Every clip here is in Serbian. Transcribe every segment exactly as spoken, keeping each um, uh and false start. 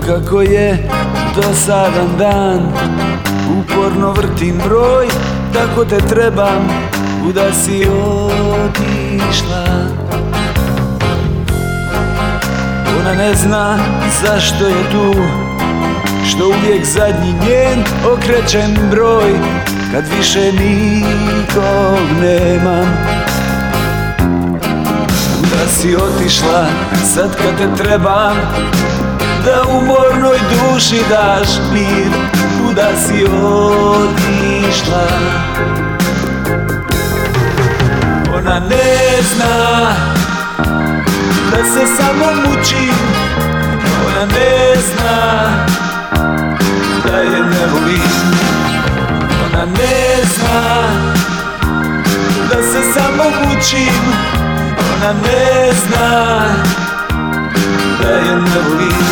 kako je dosadan dan. Uporno vrtim broj, tako te trebam, kuda si otišla. Ona ne zna zašto je tu, što uvijek zadnji njen okrećem broj, kad više nikog nemam. Kuda si otišla, sad kad te trebam, da umornoj duši daš mir. Kuda si otišla? Ona ne zna da se samo mučim, ona ne zna da je ne volim. Ona ne zna da se samo mučim, ona ne zna da je ne volim.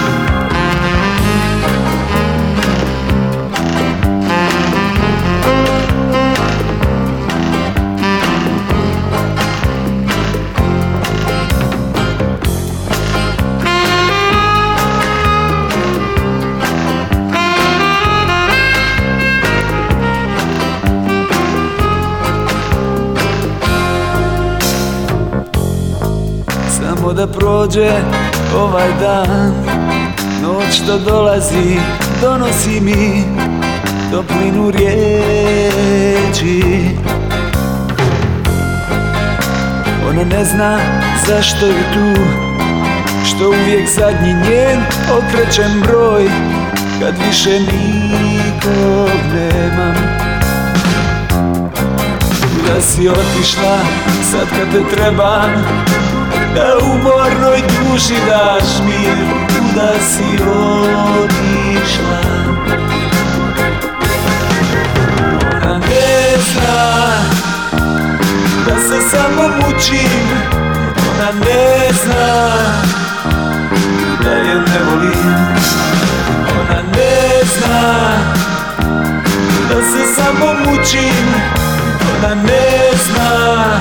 Samo da prođe ovaj dan, noć što dolazi donosi mi toplinu riječi. Ona ne zna zašto je tu, što uvijek zadnji njen okrećem broj, kad više nikog nemam. Kuda si otišla, sad kad te trebam, da umornoj duši daš mir. Kuda si otišla? Ona ne zna da se samo mučim, ona ne zna da je ne volim. Ona ne zna da se samo mučim, ona ne zna